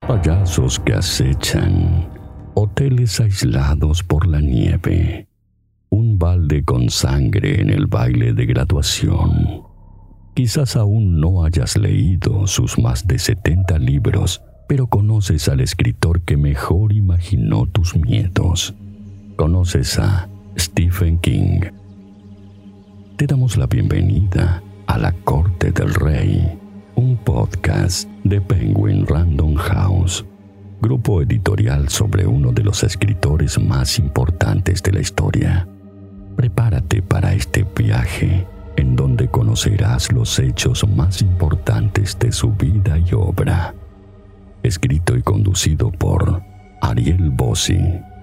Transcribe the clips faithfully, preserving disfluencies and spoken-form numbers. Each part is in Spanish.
payasos que acechan, hoteles aislados por la nieve, un balde con sangre en el baile de graduación. Quizás aún no hayas leído sus más de setenta libros, pero conoces al escritor que mejor imaginó tus miedos. Conoces a Stephen King. Te damos la bienvenida a La Corte del Rey, un podcast de Penguin Random House, grupo editorial sobre uno de los escritores más importantes de la historia. Prepárate para este viaje en donde conocerás los hechos más importantes de su vida y obra. Escrito y conducido por Ariel Bossi.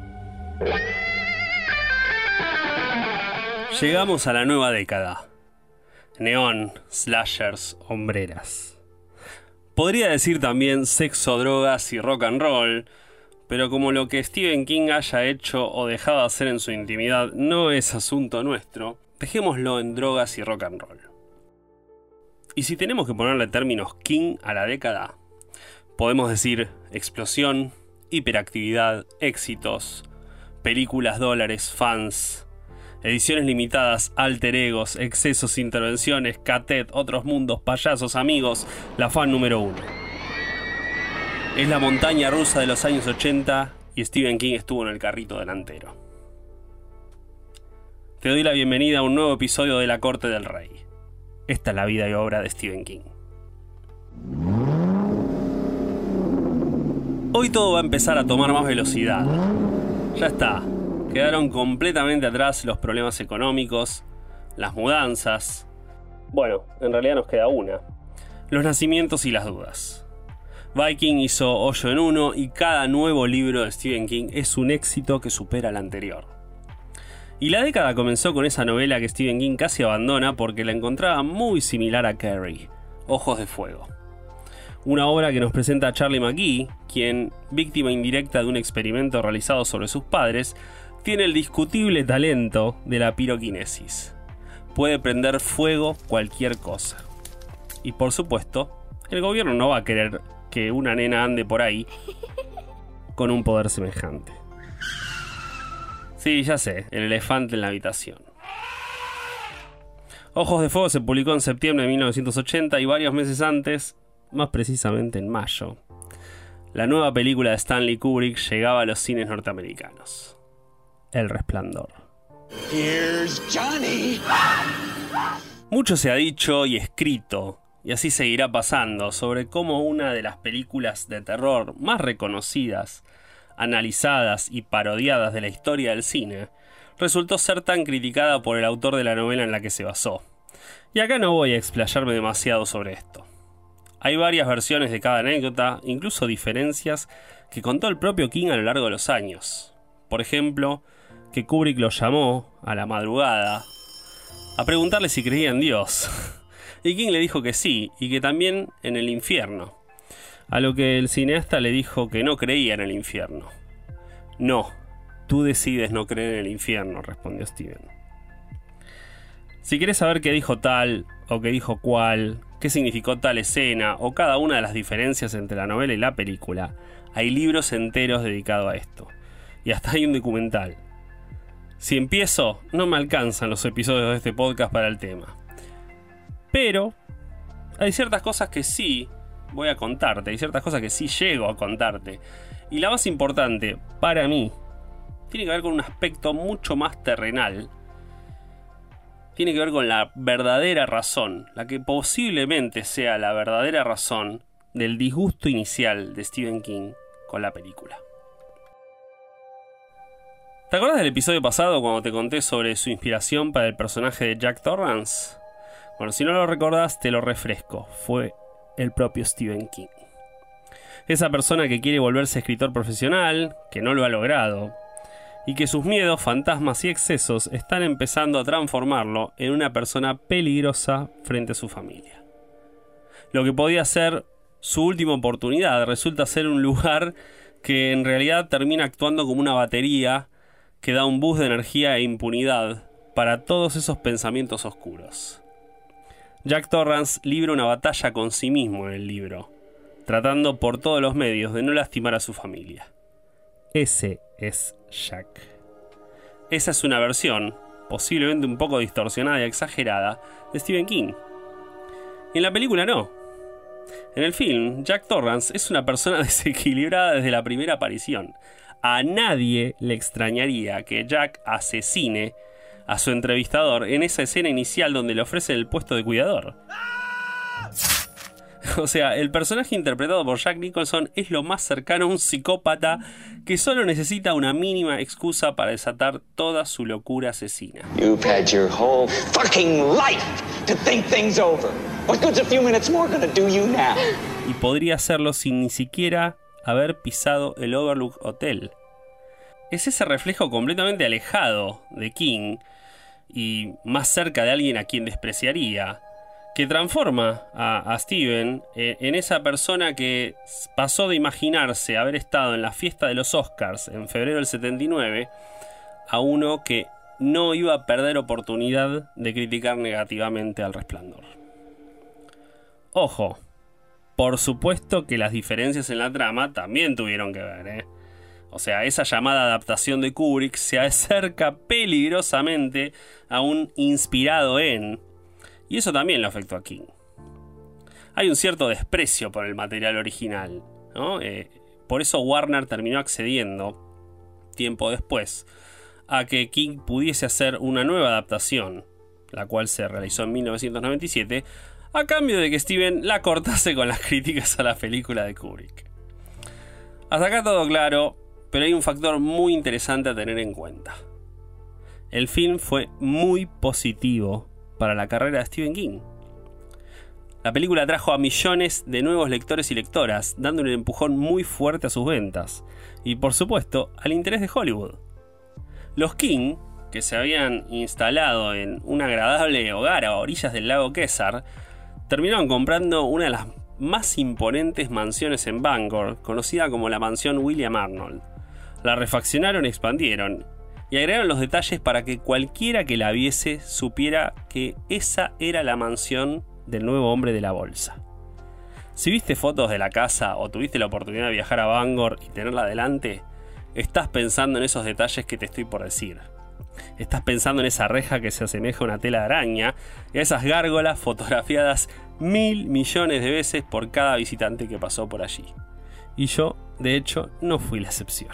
Llegamos a la nueva década. Neón, slashers, hombreras. Podría decir también sexo, drogas y rock and roll, pero como lo que Stephen King haya hecho o dejado de hacer en su intimidad no es asunto nuestro, dejémoslo en drogas y rock and roll. Y si tenemos que ponerle términos King a la década, podemos decir explosión, hiperactividad, éxitos, películas, dólares, fans, ediciones limitadas, alter egos, excesos, intervenciones, catet, otros mundos, payasos, amigos, la fan número uno. Es la montaña rusa de los años ochenta y Stephen King estuvo en el carrito delantero. Te doy la bienvenida a un nuevo episodio de La Corte del Rey. Esta es la vida y obra de Stephen King. Hoy todo va a empezar a tomar más velocidad. Ya está. Quedaron completamente atrás los problemas económicos, las mudanzas. Bueno, en realidad nos queda una. Los nacimientos y las dudas. Viking hizo hoyo en uno y cada nuevo libro de Stephen King es un éxito que supera al anterior. Y la década comenzó con esa novela que Stephen King casi abandona porque la encontraba muy similar a Carrie, Ojos de Fuego. Una obra que nos presenta a Charlie McGee, quien, víctima indirecta de un experimento realizado sobre sus padres, tiene el discutible talento de la piroquinesis. Puede prender fuego cualquier cosa. Y por supuesto, el gobierno no va a querer que una nena ande por ahí con un poder semejante. Sí, ya sé, el elefante en la habitación. Ojos de Fuego se publicó en septiembre de mil novecientos ochenta y varios meses antes, más precisamente en mayo, la nueva película de Stanley Kubrick llegaba a los cines norteamericanos. El Resplandor. Here's Johnny. Mucho se ha dicho y escrito, y así seguirá pasando, sobre cómo una de las películas de terror más reconocidas, analizadas y parodiadas de la historia del cine, resultó ser tan criticada por el autor de la novela en la que se basó. Y acá no voy a explayarme demasiado sobre esto. Hay varias versiones de cada anécdota, incluso diferencias que contó el propio King a lo largo de los años. Por ejemplo, que Kubrick lo llamó a la madrugada a preguntarle si creía en Dios. Y King le dijo que sí, y que también en el infierno. A lo que el cineasta le dijo que no creía en el infierno. No, tú decides no creer en el infierno, respondió Steven. Si querés saber qué dijo tal, o qué dijo cual, qué significó tal escena, o cada una de las diferencias entre la novela y la película, hay libros enteros dedicados a esto. Y hasta hay un documental. Si empiezo, no me alcanzan los episodios de este podcast para el tema. Pero hay ciertas cosas que sí voy a contarte, hay ciertas cosas que sí llego a contarte. Y la más importante, para mí, tiene que ver con un aspecto mucho más terrenal. Tiene que ver con la verdadera razón, la que posiblemente sea la verdadera razón del disgusto inicial de Stephen King con la película. ¿Te acuerdas del episodio pasado cuando te conté sobre su inspiración para el personaje de Jack Torrance? Bueno, si no lo recordás, te lo refresco. Fue el propio Stephen King. Esa persona que quiere volverse escritor profesional, que no lo ha logrado, y que sus miedos, fantasmas y excesos están empezando a transformarlo en una persona peligrosa frente a su familia. Lo que podía ser su última oportunidad resulta ser un lugar que en realidad termina actuando como una batería que da un boost de energía e impunidad para todos esos pensamientos oscuros. Jack Torrance libra una batalla con sí mismo en el libro, tratando por todos los medios de no lastimar a su familia. Ese es Jack. Esa es una versión, posiblemente un poco distorsionada y exagerada, de Stephen King. En la película no. En el film, Jack Torrance es una persona desequilibrada desde la primera aparición. A nadie le extrañaría que Jack asesine a su entrevistador en esa escena inicial donde le ofrece el puesto de cuidador. O sea, el personaje interpretado por Jack Nicholson es lo más cercano a un psicópata que solo necesita una mínima excusa para desatar toda su locura asesina. You've had your whole fucking life to think things over. What good's a few minutes more gonna do you now? Y podría hacerlo sin ni siquiera haber pisado el Overlook Hotel. Es ese reflejo completamente alejado de King y más cerca de alguien a quien despreciaría, que transforma a, a Steven eh, en esa persona que pasó de imaginarse haber estado en la fiesta de los Oscars en febrero del setenta y nueve a uno que no iba a perder oportunidad de criticar negativamente al Resplandor. Ojo, por supuesto que las diferencias en la trama también tuvieron que ver, ¿eh? O sea, esa llamada adaptación de Kubrick se acerca peligrosamente a un inspirado en... Y eso también lo afectó a King. Hay un cierto desprecio por el material original, ¿no? Eh, por eso Warner terminó accediendo, tiempo después, a que King pudiese hacer una nueva adaptación, la cual se realizó en mil novecientos noventa y siete, a cambio de que Steven la cortase con las críticas a la película de Kubrick. Hasta acá todo claro, pero hay un factor muy interesante a tener en cuenta. El film fue muy positivo para la carrera de Stephen King. La película trajo a millones de nuevos lectores y lectoras, dando un empujón muy fuerte a sus ventas y, por supuesto, al interés de Hollywood. Los King, que se habían instalado en un agradable hogar a orillas del lago Quésar, terminaron comprando una de las más imponentes mansiones en Bangor, conocida como la mansión William Arnold. La refaccionaron y expandieron, y agregaron los detalles para que cualquiera que la viese supiera que esa era la mansión del nuevo hombre de la bolsa. Si viste fotos de la casa o tuviste la oportunidad de viajar a Bangor y tenerla delante, estás pensando en esos detalles que te estoy por decir. Estás pensando en esa reja que se asemeja a una tela de araña y a esas gárgolas fotografiadas mil millones de veces por cada visitante que pasó por allí. Y yo, de hecho, no fui la excepción.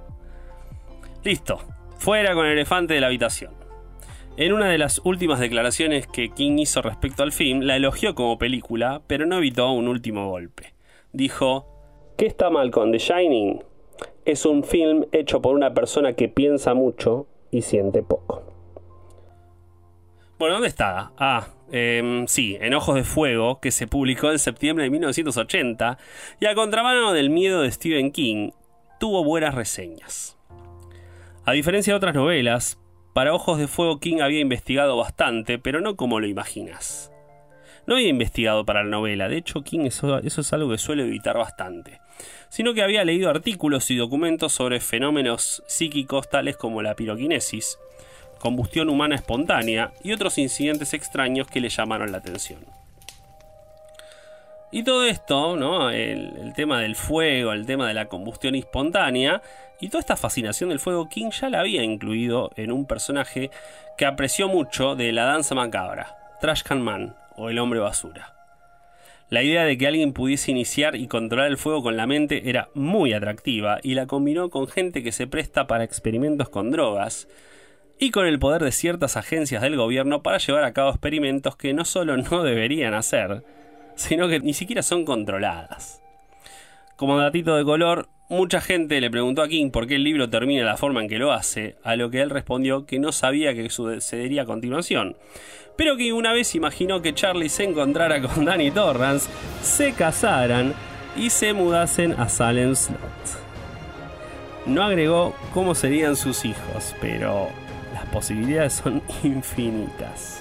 Listo. Fuera con el elefante de la habitación. En una de las últimas declaraciones que King hizo respecto al film, la elogió como película, pero no evitó un último golpe. Dijo: ¿qué está mal con The Shining? Es un film hecho por una persona que piensa mucho y siente poco. Bueno, ¿dónde está? Ah, eh, sí, en Ojos de Fuego, que se publicó en septiembre de mil novecientos ochenta, y a contramano del miedo de Stephen King, tuvo buenas reseñas. A diferencia de otras novelas, para Ojos de Fuego King había investigado bastante, pero no como lo imaginas. No había investigado para la novela, de hecho King eso, eso es algo que suele evitar bastante, sino que había leído artículos y documentos sobre fenómenos psíquicos tales como la piroquinesis, combustión humana espontánea y otros incidentes extraños que le llamaron la atención. Y todo esto, ¿no? el, el tema del fuego, el tema de la combustión espontánea y toda esta fascinación del fuego, King ya la había incluido en un personaje que apreció mucho de La Danza Macabra, Trash Can Man o El Hombre Basura. La idea de que alguien pudiese iniciar y controlar el fuego con la mente era muy atractiva y la combinó con gente que se presta para experimentos con drogas y con el poder de ciertas agencias del gobierno para llevar a cabo experimentos que no solo no deberían hacer, sino que ni siquiera son controladas. Como datito de color, mucha gente le preguntó a King por qué el libro termina de la forma en que lo hace, a lo que él respondió que no sabía que sucedería a continuación, pero que una vez imaginó que Charlie se encontrara con Danny Torrance, se casaran y se mudasen a Salem Slot. No agregó cómo serían sus hijos, pero las posibilidades son infinitas.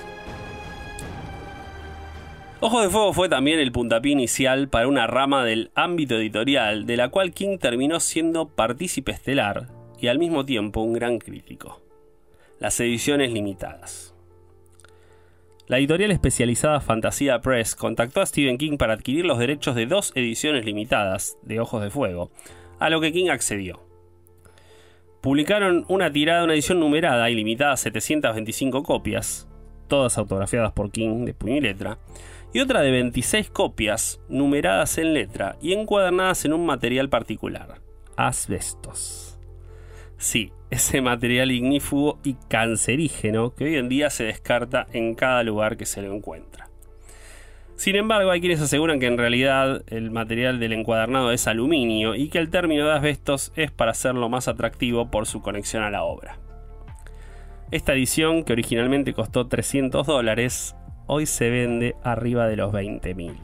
Ojos de Fuego fue también el puntapié inicial para una rama del ámbito editorial de la cual King terminó siendo partícipe estelar y al mismo tiempo un gran crítico: las ediciones limitadas. La editorial especializada Fantasía Press contactó a Stephen King para adquirir los derechos de dos ediciones limitadas de Ojos de Fuego, a lo que King accedió. Publicaron una tirada, una edición numerada y limitada a setecientas veinticinco copias, todas autografiadas por King de puño y letra, y otra de veintiséis copias numeradas en letra y encuadernadas en un material particular, asbestos. Sí, ese material ignífugo y cancerígeno que hoy en día se descarta en cada lugar que se lo encuentra. Sin embargo, hay quienes aseguran que en realidad el material del encuadernado es aluminio y que el término de asbestos es para hacerlo más atractivo por su conexión a la obra. Esta edición, que originalmente costó trescientos dólares, hoy se vende arriba de los veinte mil.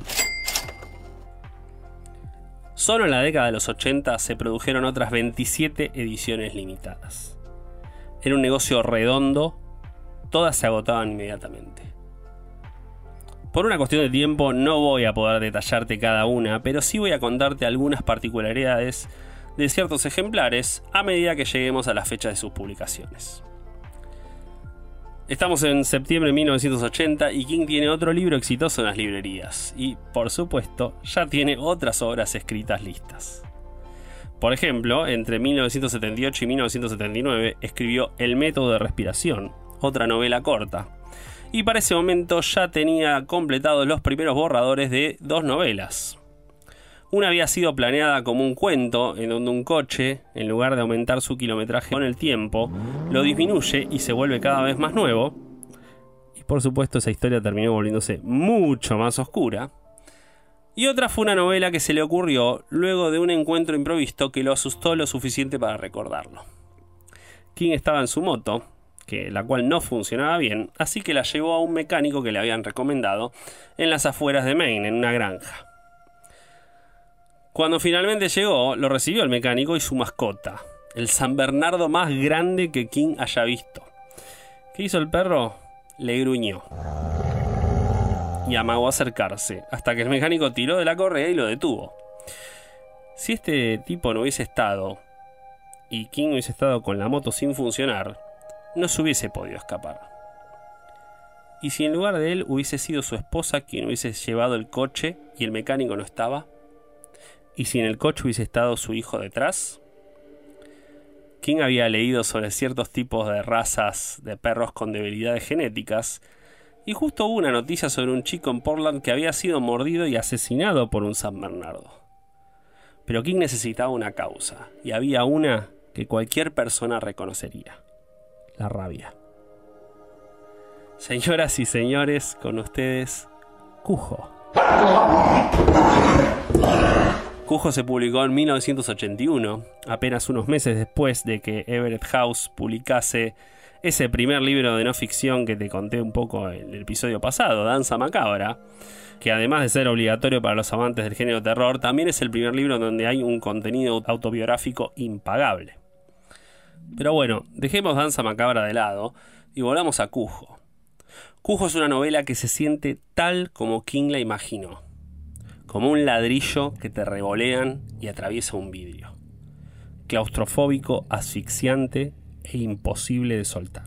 Solo en la década de los ochenta se produjeron otras veintisiete ediciones limitadas. Era un negocio redondo, todas se agotaban inmediatamente. Por una cuestión de tiempo no voy a poder detallarte cada una, pero sí voy a contarte algunas particularidades de ciertos ejemplares a medida que lleguemos a la fecha de sus publicaciones. Estamos en septiembre de mil novecientos ochenta y King tiene otro libro exitoso en las librerías y, por supuesto, ya tiene otras obras escritas listas. Por ejemplo, entre mil novecientos setenta y ocho y mil novecientos setenta y nueve escribió El método de respiración, otra novela corta, y para ese momento ya tenía completados los primeros borradores de dos novelas. Una había sido planeada como un cuento, en donde un coche, en lugar de aumentar su kilometraje con el tiempo, lo disminuye y se vuelve cada vez más nuevo. Y por supuesto esa historia terminó volviéndose mucho más oscura. Y otra fue una novela que se le ocurrió luego de un encuentro imprevisto que lo asustó lo suficiente para recordarlo. King estaba en su moto, que la cual no funcionaba bien, así que la llevó a un mecánico que le habían recomendado en las afueras de Maine, en una granja. Cuando finalmente llegó, lo recibió el mecánico y su mascota, el San Bernardo más grande que King haya visto. ¿Qué hizo el perro? Le gruñó y amagó acercarse, hasta que el mecánico tiró de la correa y lo detuvo. Si este tipo no hubiese estado, y King hubiese estado con la moto sin funcionar, no se hubiese podido escapar. ¿Y si en lugar de él hubiese sido su esposa quien hubiese llevado el coche y el mecánico no estaba? ¿Y si en el coche hubiese estado su hijo detrás? King había leído sobre ciertos tipos de razas de perros con debilidades genéticas, y justo hubo una noticia sobre un chico en Portland que había sido mordido y asesinado por un San Bernardo. Pero King necesitaba una causa, y había una que cualquier persona reconocería: la rabia. Señoras y señores, con ustedes, Cujo. Cujo se publicó en mil novecientos ochenta y uno, apenas unos meses después de que Everett House publicase ese primer libro de no ficción que te conté un poco en el episodio pasado, Danza Macabra, que además de ser obligatorio para los amantes del género terror, también es el primer libro donde hay un contenido autobiográfico impagable. Pero bueno, dejemos Danza Macabra de lado y volvamos a Cujo. Cujo es una novela que se siente tal como King la imaginó, como un ladrillo que te revolean y atraviesa un vidrio, claustrofóbico, asfixiante e imposible de soltar.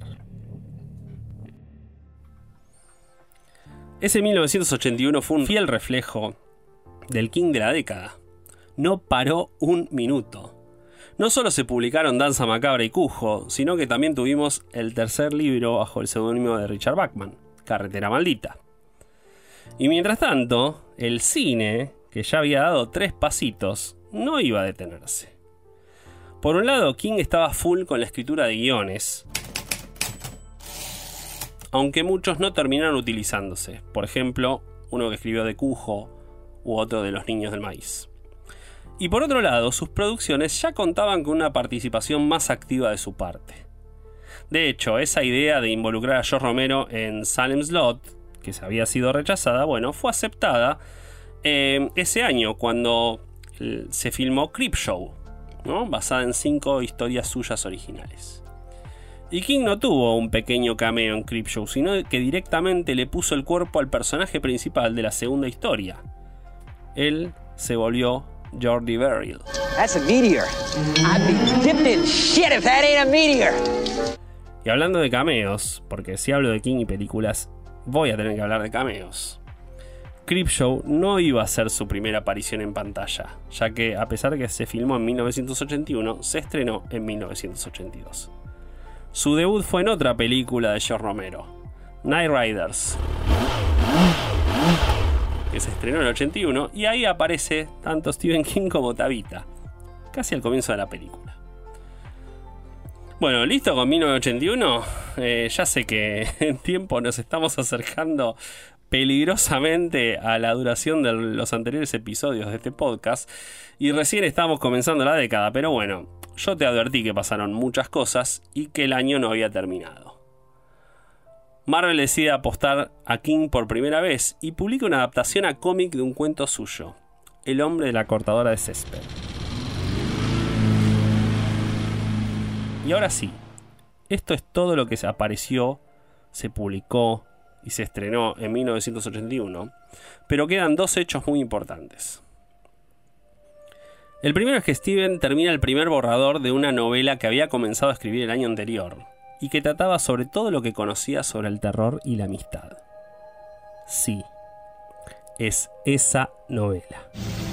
Ese mil novecientos ochenta y uno fue un fiel reflejo del King de la década. No paró un minuto. No solo se publicaron Danza Macabra y Cujo, sino que también tuvimos el tercer libro bajo el seudónimo de Richard Bachman, Carretera Maldita. Y mientras tanto, el cine, que ya había dado tres pasitos, no iba a detenerse. Por un lado, King estaba full con la escritura de guiones, aunque muchos no terminaron utilizándose. Por ejemplo, uno que escribió de Cujo u otro de Los Niños del Maíz. Y por otro lado, sus producciones ya contaban con una participación más activa de su parte. De hecho, esa idea de involucrar a George Romero en Salem's Lot, que se había sido rechazada, bueno, fue aceptada eh, ese año cuando eh, se filmó Creepshow, ¿no? Basada en cinco historias suyas originales. Y King no tuvo un pequeño cameo en Creepshow, sino que directamente le puso el cuerpo al personaje principal de la segunda historia. Él se volvió Jordi Verrill. That's a meteor. I'd be dipped in shit if that ain't a meteor. Y hablando de cameos, porque si hablo de King y películas, voy a tener que hablar de cameos. Creepshow no iba a ser su primera aparición en pantalla, ya que a pesar de que se filmó en mil novecientos ochenta y uno, se estrenó en mil novecientos ochenta y dos. Su debut fue en otra película de George Romero, Night Riders, que se estrenó en el ochenta y uno, y ahí aparece tanto Stephen King como Tabitha, casi al comienzo de la película. Bueno, ¿listo con mil novecientos ochenta y uno? Eh, ya sé que en tiempo nos estamos acercando peligrosamente a la duración de los anteriores episodios de este podcast y recién estamos comenzando la década, pero bueno, yo te advertí que pasaron muchas cosas y que el año no había terminado. Marvel decide apostar a King por primera vez y publica una adaptación a cómic de un cuento suyo, El hombre de la cortadora de césped. Y ahora sí, esto es todo lo que se apareció, se publicó y se estrenó en mil novecientos ochenta y uno, pero quedan dos hechos muy importantes. El primero es que Steven termina el primer borrador de una novela que había comenzado a escribir el año anterior y que trataba sobre todo lo que conocía sobre el terror y la amistad. Sí, es esa novela.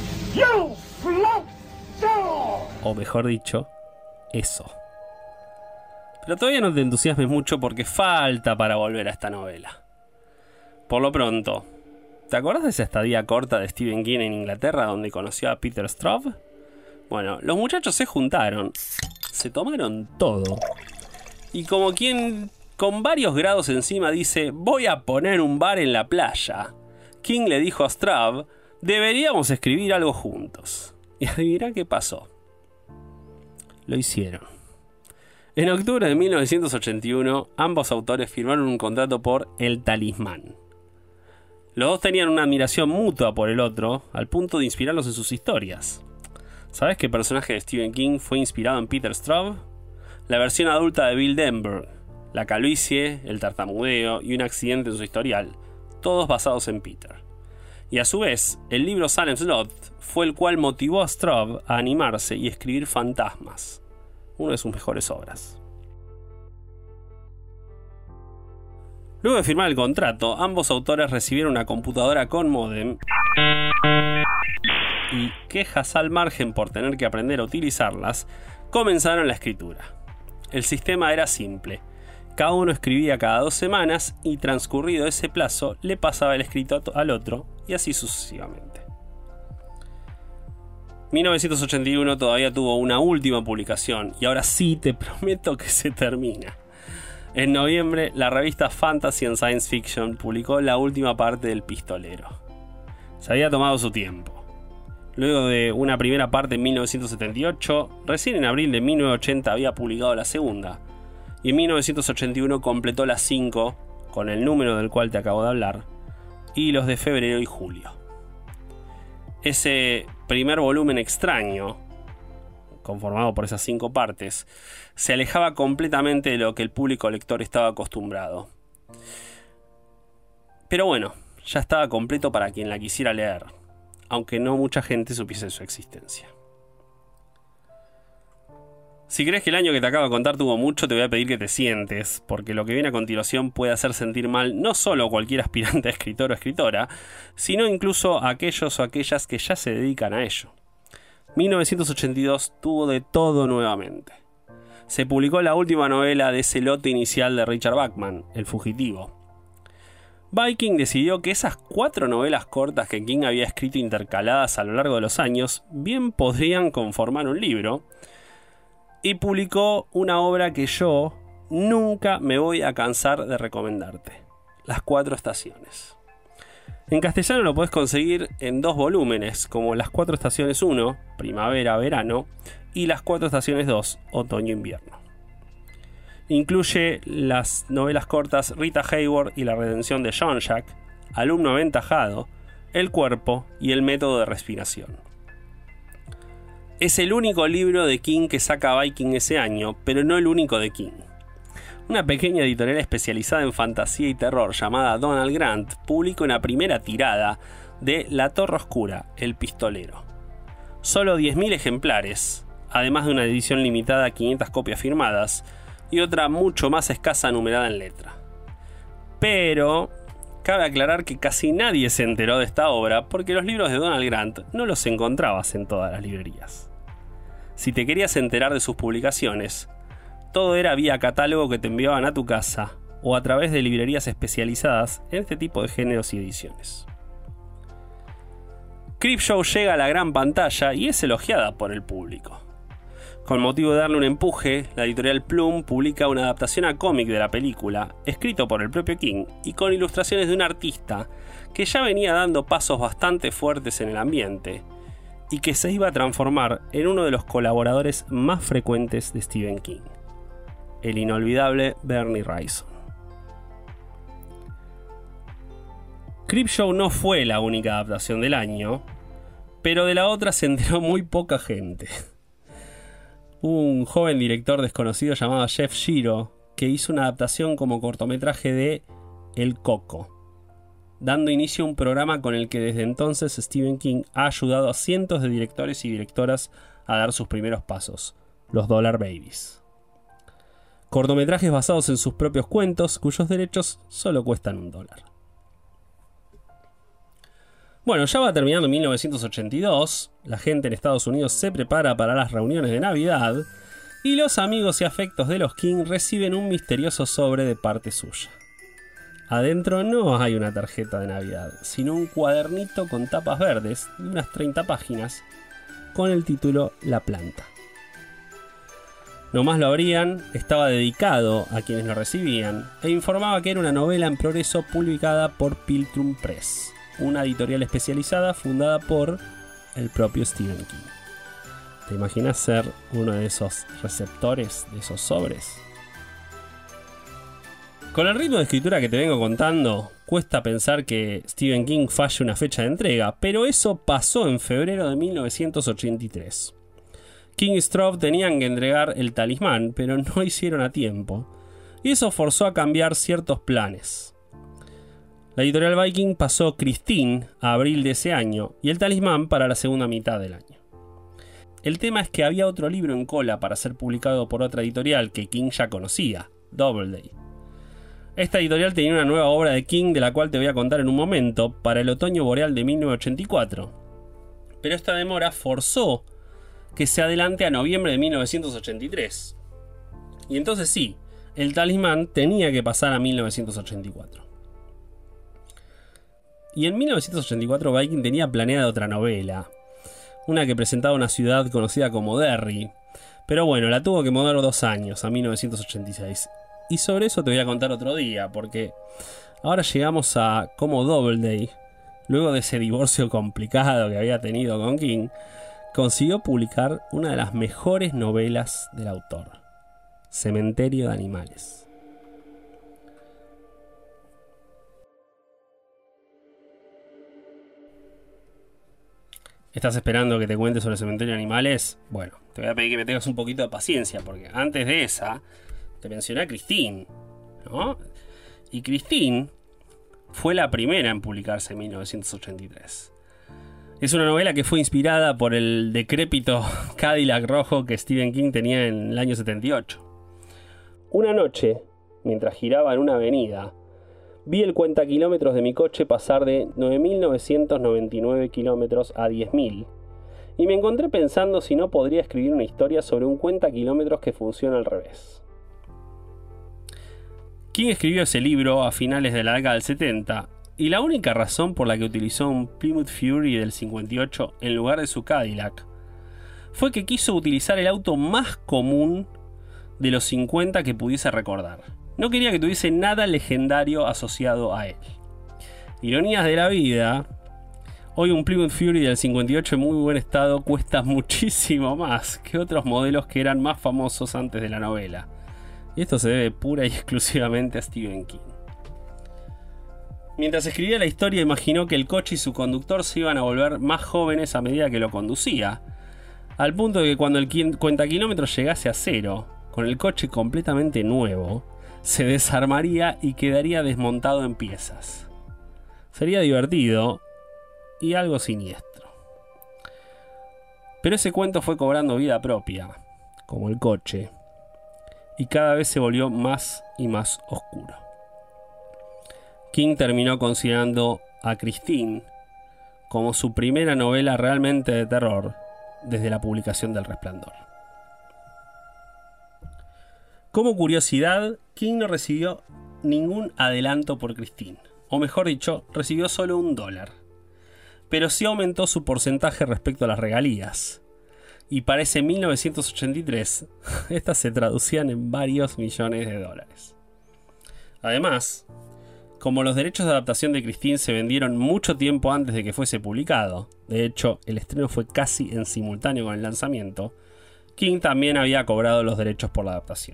O mejor dicho, eso. Pero todavía no te entusiasmes mucho porque falta para volver a esta novela. Por lo pronto, ¿te acuerdas de esa estadía corta de Stephen King en Inglaterra donde conoció a Peter Straub? Bueno, los muchachos se juntaron, se tomaron todo, y como quien con varios grados encima dice, voy a poner un bar en la playa, King le dijo a Straub, deberíamos escribir algo juntos. Y adivina qué pasó. Lo hicieron. En octubre de mil novecientos ochenta y uno, ambos autores firmaron un contrato por El Talismán. Los dos tenían una admiración mutua por el otro, al punto de inspirarlos en sus historias. ¿Sabes qué personaje de Stephen King fue inspirado en Peter Straub? La versión adulta de Bill Denver, la calvicie, el tartamudeo y un accidente en su historial, todos basados en Peter. Y a su vez, el libro Salem's Lot fue el cual motivó a Straub a animarse y escribir Fantasmas, una de sus mejores obras. Luego de firmar el contrato, ambos autores recibieron una computadora con módem y quejas al margen por tener que aprender a utilizarlas, comenzaron la escritura. El sistema era simple. Cada uno escribía cada dos semanas y transcurrido ese plazo le pasaba el escrito al otro y así sucesivamente. mil novecientos ochenta y uno todavía tuvo una última publicación y ahora sí te prometo que se termina. En noviembre, la revista Fantasy and Science Fiction publicó la última parte del Pistolero. Se había tomado su tiempo. Luego de una primera parte en mil novecientos setenta y ocho, recién en abril de mil novecientos ochenta había publicado la segunda, y en mil novecientos ochenta y uno completó las cinco, con el número del cual te acabo de hablar, y los de febrero y julio. Ese primer volumen extraño, conformado por esas cinco partes, se alejaba completamente de lo que el público lector estaba acostumbrado. Pero bueno, ya estaba completo para quien la quisiera leer, aunque no mucha gente supiese su existencia. Si crees que el año que te acabo de contar tuvo mucho, te voy a pedir que te sientes, porque lo que viene a continuación puede hacer sentir mal no solo a cualquier aspirante a escritor o escritora, sino incluso a aquellos o aquellas que ya se dedican a ello. mil novecientos ochenta y dos tuvo de todo nuevamente. Se publicó la última novela de ese lote inicial de Richard Bachman, El Fugitivo. Viking decidió que esas cuatro novelas cortas que King había escrito intercaladas a lo largo de los años bien podrían conformar un libro, y publicó una obra que yo nunca me voy a cansar de recomendarte: Las Cuatro Estaciones. En castellano lo puedes conseguir en dos volúmenes, como Las Cuatro Estaciones uno, Primavera-Verano, y Las Cuatro Estaciones dos, Otoño-Invierno. Incluye las novelas cortas Rita Hayworth y la redención de John Jack, Alumno aventajado, El cuerpo y El método de respiración. Es el único libro de King que saca Viking ese año, pero no el único de King. Una pequeña editorial especializada en fantasía y terror llamada Donald Grant publica una primera tirada de La Torre Oscura, El Pistolero. Solo diez mil ejemplares, además de una edición limitada a quinientas copias firmadas y otra mucho más escasa numerada en letra. Pero Cabe aclarar que casi nadie se enteró de esta obra porque los libros de Donald Grant no los encontrabas en todas las librerías. Si te querías enterar de sus publicaciones, todo era vía catálogo que te enviaban a tu casa o a través de librerías especializadas en este tipo de géneros y ediciones. Creepshow llega a la gran pantalla y es elogiada por el público. Con motivo de darle un empuje, la editorial Plum publica una adaptación a cómic de la película, escrito por el propio King y con ilustraciones de un artista que ya venía dando pasos bastante fuertes en el ambiente y que se iba a transformar en uno de los colaboradores más frecuentes de Stephen King, el inolvidable Bernie Wrightson. Creepshow no fue la única adaptación del año, pero de la otra se enteró muy poca gente. Hubo un joven director desconocido llamado Jeff Shiro que hizo una adaptación como cortometraje de El Coco, dando inicio a un programa con el que desde entonces Stephen King ha ayudado a cientos de directores y directoras a dar sus primeros pasos, los Dollar Babies. Cortometrajes basados en sus propios cuentos cuyos derechos solo cuestan un dólar. Bueno, ya va terminando mil novecientos ochenta y dos, la gente en Estados Unidos se prepara para las reuniones de Navidad y los amigos y afectos de los King reciben un misterioso sobre de parte suya. Adentro no hay una tarjeta de Navidad, sino un cuadernito con tapas verdes de unas treinta páginas con el título La planta. Nomás lo abrían, estaba dedicado a quienes lo recibían e informaba que era una novela en progreso publicada por Piltrum Press, una editorial especializada fundada por el propio Stephen King. ¿Te imaginas ser uno de esos receptores de esos sobres? Con el ritmo de escritura que te vengo contando, cuesta pensar que Stephen King falle una fecha de entrega, pero eso pasó en febrero de mil novecientos ochenta y tres. King y Straub tenían que entregar El Talismán, pero no hicieron a tiempo, y eso forzó a cambiar ciertos planes. La editorial Viking pasó Christine a abril de ese año y El Talismán para la segunda mitad del año. El tema es que había otro libro en cola para ser publicado por otra editorial que King ya conocía, Doubleday. Esta editorial tenía una nueva obra de King de la cual te voy a contar en un momento para el otoño boreal de mil novecientos ochenta y cuatro. Pero esta demora forzó que se adelante a noviembre de mil novecientos ochenta y tres. Y entonces sí, El Talismán tenía que pasar a mil novecientos ochenta y cuatro. Y en mil novecientos ochenta y cuatro Viking tenía planeada otra novela, una que presentaba una ciudad conocida como Derry, pero bueno, la tuvo que mover dos años, a mil novecientos ochenta y seis. Y sobre eso te voy a contar otro día, porque ahora llegamos a cómo Doubleday, luego de ese divorcio complicado que había tenido con King, consiguió publicar una de las mejores novelas del autor, Cementerio de Animales. ¿Estás esperando que te cuente sobre el Cementerio de Animales? Bueno, te voy a pedir que me tengas un poquito de paciencia, porque antes de esa te mencioné a Christine, ¿no? Y Christine fue la primera en publicarse en mil novecientos ochenta y tres. Es una novela que fue inspirada por el decrépito Cadillac rojo que Stephen King tenía en el año setenta y ocho. Una noche, mientras giraba en una avenida, vi el cuentakilómetros de mi coche pasar de nueve mil novecientos noventa y nueve kilómetros a diez mil y me encontré pensando si no podría escribir una historia sobre un cuentakilómetros que funciona al revés. King escribió ese libro a finales de la década del setenta y la única razón por la que utilizó un Plymouth Fury del cincuenta y ocho en lugar de su Cadillac fue que quiso utilizar el auto más común de los cincuenta que pudiese recordar. No quería que tuviese nada legendario asociado a él. Ironías de la vida, hoy un Plymouth Fury del cincuenta y ocho en muy buen estado cuesta muchísimo más que otros modelos que eran más famosos antes de la novela. Y esto se debe pura y exclusivamente a Stephen King. Mientras escribía la historia, imaginó que el coche y su conductor se iban a volver más jóvenes a medida que lo conducía, al punto de que cuando el cuentakilómetros llegase a cero, con el coche completamente nuevo, se desarmaría y quedaría desmontado en piezas. Sería divertido y algo siniestro. Pero ese cuento fue cobrando vida propia, como el coche, y cada vez se volvió más y más oscuro. King terminó considerando a Christine como su primera novela realmente de terror desde la publicación del Resplandor. Como curiosidad, King no recibió ningún adelanto por Christine, o mejor dicho, recibió solo un dólar, pero sí aumentó su porcentaje respecto a las regalías, y para ese mil novecientos ochenta y tres, estas se traducían en varios millones de dólares. Además, como los derechos de adaptación de Christine se vendieron mucho tiempo antes de que fuese publicado, de hecho el estreno fue casi en simultáneo con el lanzamiento, King también había cobrado los derechos por la adaptación.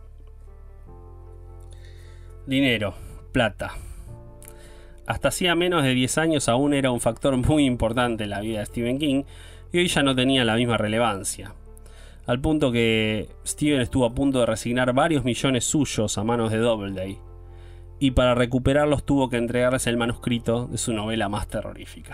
Dinero, plata. Hasta hacía menos de diez años aún era un factor muy importante en la vida de Stephen King y hoy ya no tenía la misma relevancia, al punto que Stephen estuvo a punto de resignar varios millones suyos a manos de Doubleday, y para recuperarlos tuvo que entregarles el manuscrito de su novela más terrorífica.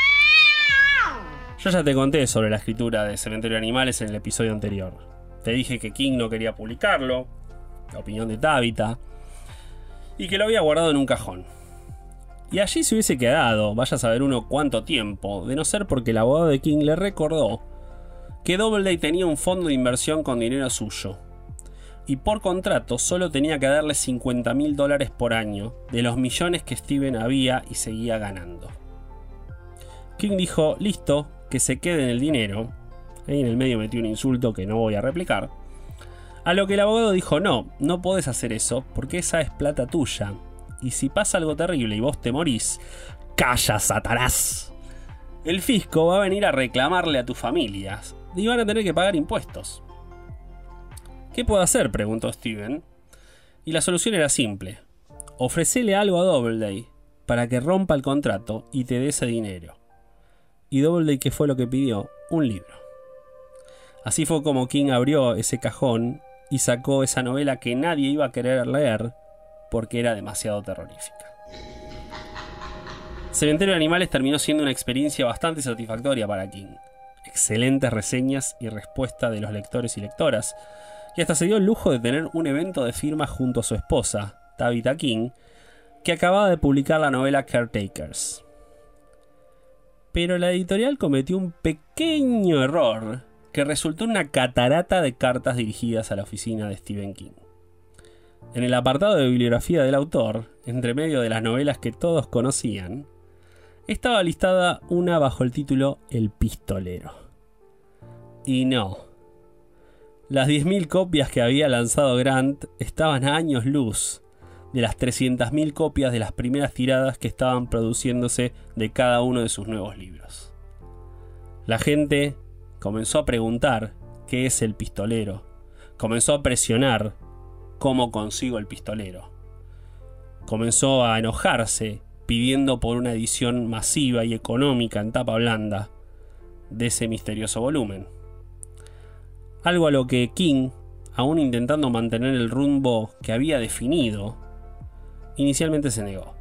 Yo ya te conté sobre la escritura de Cementerio de Animales en el episodio anterior. Te dije que King no quería publicarlo, la opinión de Tabitha, y que lo había guardado en un cajón. Y allí se hubiese quedado, vaya a saber uno cuánto tiempo, de no ser porque el abogado de King le recordó que Doubleday tenía un fondo de inversión con dinero suyo, y por contrato solo tenía que darle cincuenta mil dólares por año de los millones que Steven había y seguía ganando. King dijo, listo, que se quede en el dinero. Ahí en el medio metió un insulto que no voy a replicar. A lo que el abogado dijo, no, no podés hacer eso porque esa es plata tuya. Y si pasa algo terrible y vos te morís, ¡calla, Satanás! El fisco va a venir a reclamarle a tus familias y van a tener que pagar impuestos. ¿Qué puedo hacer?, preguntó Steven. Y la solución era simple. Ofrecele algo a Doubleday para que rompa el contrato y te dé ese dinero. Y Doubleday, ¿qué fue lo que pidió? Un libro. Así fue como King abrió ese cajón y sacó esa novela que nadie iba a querer leer porque era demasiado terrorífica. Cementerio de Animales terminó siendo una experiencia bastante satisfactoria para King. Excelentes reseñas y respuesta de los lectores y lectoras, y hasta se dio el lujo de tener un evento de firma junto a su esposa, Tabitha King, que acababa de publicar la novela Caretakers. Pero la editorial cometió un pequeño error que resultó en una catarata de cartas dirigidas a la oficina de Stephen King. En el apartado de bibliografía del autor, entre medio de las novelas que todos conocían, estaba listada una bajo el título El Pistolero. Y no. Las diez mil copias que había lanzado Grant estaban a años luz de las trescientas mil copias de las primeras tiradas que estaban produciéndose de cada uno de sus nuevos libros. La gente comenzó a preguntar qué es el pistolero, comenzó a presionar cómo consigo el pistolero, comenzó a enojarse pidiendo por una edición masiva y económica en tapa blanda de ese misterioso volumen. Algo a lo que King, aún intentando mantener el rumbo que había definido, inicialmente se negó.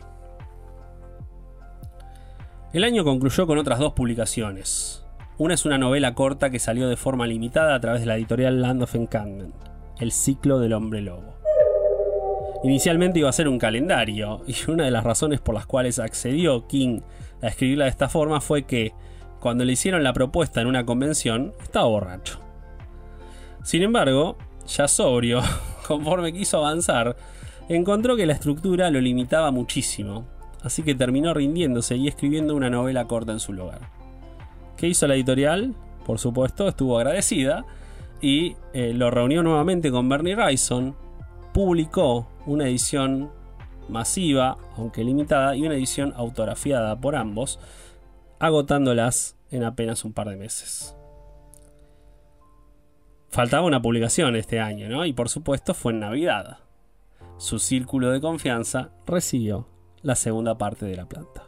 El año concluyó con otras dos publicaciones. Una es una novela corta que salió de forma limitada a través de la editorial Land of Enchantment, El ciclo del hombre lobo. Inicialmente iba a ser un calendario, y una de las razones por las cuales accedió King a escribirla de esta forma fue que, cuando le hicieron la propuesta en una convención, estaba borracho. Sin embargo, ya sobrio, conforme quiso avanzar, encontró que la estructura lo limitaba muchísimo, así que terminó rindiéndose y escribiendo una novela corta en su lugar. ¿Qué hizo la editorial? Por supuesto, estuvo agradecida y eh, lo reunió nuevamente con Bernie Wrightson, publicó una edición masiva, aunque limitada, y una edición autografiada por ambos, agotándolas en apenas un par de meses. Faltaba una publicación este año, ¿no? Y por supuesto fue en Navidad. Su círculo de confianza recibió la segunda parte de la planta.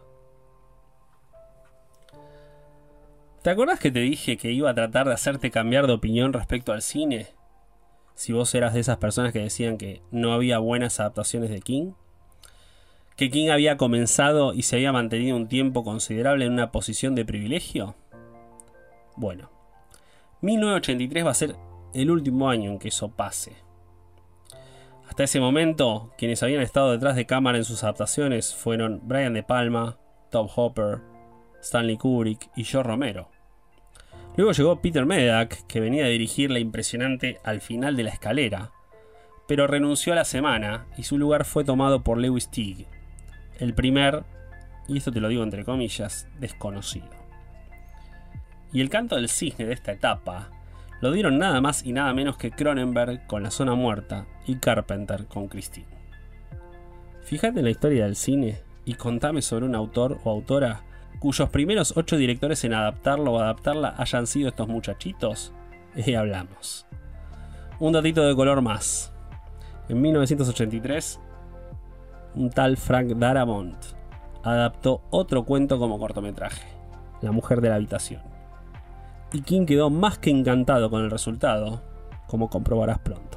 ¿Te acordás que te dije que iba a tratar de hacerte cambiar de opinión respecto al cine? Si vos eras de esas personas que decían que no había buenas adaptaciones de King. Que King había comenzado y se había mantenido un tiempo considerable en una posición de privilegio. Bueno, mil novecientos ochenta y tres va a ser el último año en que eso pase. Hasta ese momento, quienes habían estado detrás de cámara en sus adaptaciones fueron Brian De Palma, Tobe Hooper, Stanley Kubrick y George Romero. Luego llegó Peter Medak, que venía a dirigir la impresionante Al final de la escalera, pero renunció a la semana y su lugar fue tomado por Lewis Teague, el primer, y esto te lo digo entre comillas, desconocido. Y el canto del cisne de esta etapa lo dieron nada más y nada menos que Cronenberg con La Zona Muerta y Carpenter con Christine. Fíjate en la historia del cine y contame sobre un autor o autora cuyos primeros ocho directores en adaptarlo o adaptarla hayan sido estos muchachitos. Y hablamos. Un datito de color más. En mil novecientos ochenta y tres, un tal Frank Darabont adaptó otro cuento como cortometraje, La mujer de la habitación. Y King quedó más que encantado con el resultado, como comprobarás pronto.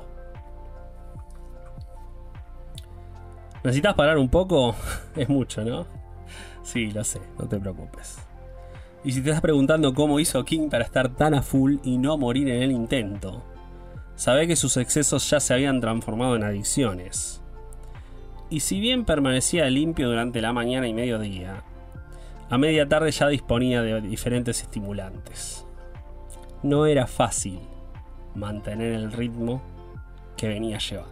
¿Necesitas parar un poco? Es mucho, ¿no? Sí, lo sé, no te preocupes. Y si te estás preguntando cómo hizo King para estar tan a full y no morir en el intento, sabe que sus excesos ya se habían transformado en adicciones. Y si bien permanecía limpio durante la mañana y mediodía, a media tarde ya disponía de diferentes estimulantes. No era fácil mantener el ritmo que venía llevando.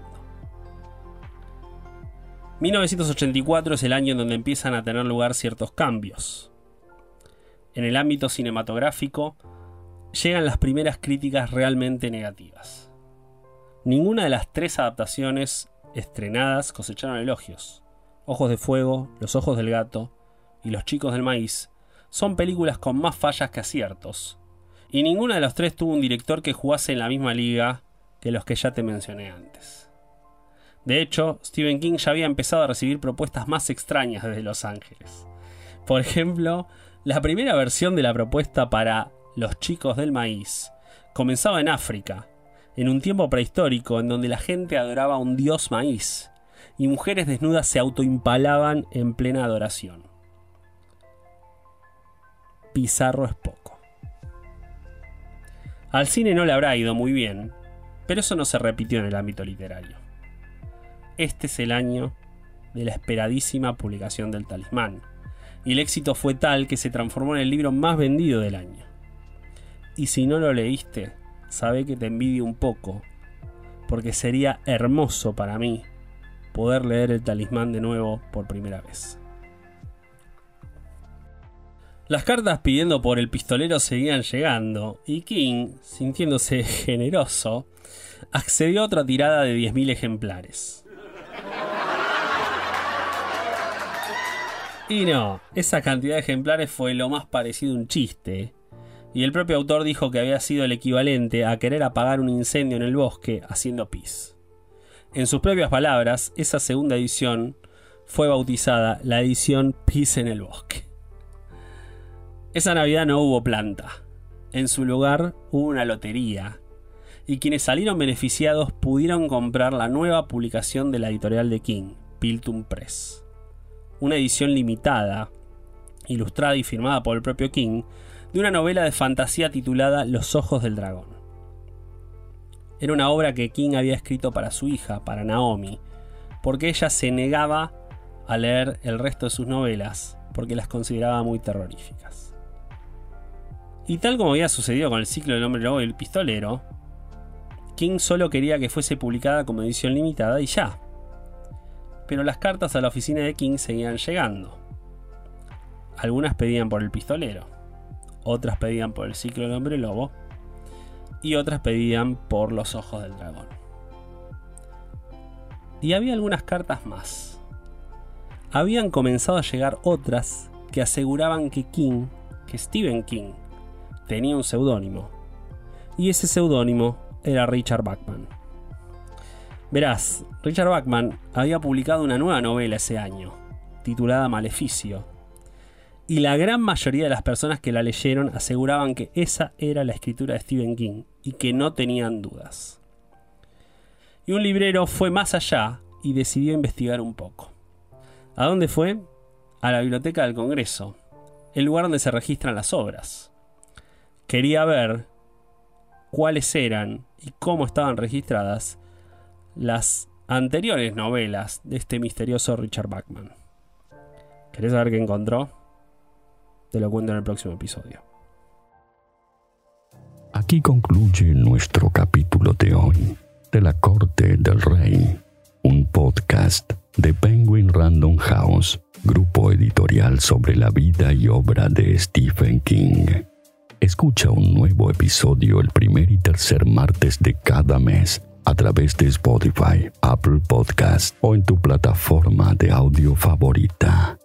mil novecientos ochenta y cuatro es el año en donde empiezan a tener lugar ciertos cambios. En el ámbito cinematográfico llegan las primeras críticas realmente negativas. Ninguna de las tres adaptaciones estrenadas cosecharon elogios. Ojos de Fuego, Los ojos del gato y Los chicos del maíz son películas con más fallas que aciertos. Y ninguna de los tres tuvo un director que jugase en la misma liga que los que ya te mencioné antes. De hecho, Stephen King ya había empezado a recibir propuestas más extrañas desde Los Ángeles. Por ejemplo, la primera versión de la propuesta para Los chicos del maíz comenzaba en África, en un tiempo prehistórico en donde la gente adoraba a un dios maíz y mujeres desnudas se autoimpalaban en plena adoración. Bizarro es poco. Al cine no le habrá ido muy bien, pero eso no se repitió en el ámbito literario. Este es el año de la esperadísima publicación del Talismán, y el éxito fue tal que se transformó en el libro más vendido del año. Y si no lo leíste, sabe que te envidio un poco, porque sería hermoso para mí poder leer el Talismán de nuevo por primera vez. Las cartas pidiendo por El pistolero seguían llegando, y King, sintiéndose generoso, accedió a otra tirada de diez mil ejemplares. Y no, esa cantidad de ejemplares fue lo más parecido a un chiste, y el propio autor dijo que había sido el equivalente a querer apagar un incendio en el bosque haciendo pis. En sus propias palabras, esa segunda edición fue bautizada la edición Pis en el bosque. Esa Navidad no hubo planta. En su lugar hubo una lotería, y quienes salieron beneficiados pudieron comprar la nueva publicación de la editorial de King, Piltum Press. Una edición limitada, ilustrada y firmada por el propio King, de una novela de fantasía titulada Los ojos del dragón. Era una obra que King había escrito para su hija, para Naomi, porque ella se negaba a leer el resto de sus novelas, porque las consideraba muy terroríficas. Y tal como había sucedido con el ciclo del hombre lobo y el pistolero, King solo quería que fuese publicada como edición limitada y ya. Pero las cartas a la oficina de King seguían llegando. Algunas pedían por el pistolero, otras pedían por el ciclo del hombre lobo y otras pedían por Los ojos del dragón. Y había algunas cartas más. Habían comenzado a llegar otras que aseguraban que King, que Stephen King, tenía un seudónimo, y ese seudónimo era Richard Bachman. Verás, Richard Bachman había publicado una nueva novela ese año, titulada Maleficio, y la gran mayoría de las personas que la leyeron aseguraban que esa era la escritura de Stephen King, y que no tenían dudas. Y un librero fue más allá y decidió investigar un poco. ¿A dónde fue? A la Biblioteca del Congreso, el lugar donde se registran las obras. Quería ver cuáles eran y cómo estaban registradas las anteriores novelas de este misterioso Richard Bachman. ¿Querés saber qué encontró? Te lo cuento en el próximo episodio. Aquí concluye nuestro capítulo de hoy de La Corte del Rey, un podcast de Penguin Random House, grupo editorial sobre la vida y obra de Stephen King. Escucha un nuevo episodio el primer y tercer martes de cada mes a través de Spotify, Apple Podcast o en tu plataforma de audio favorita.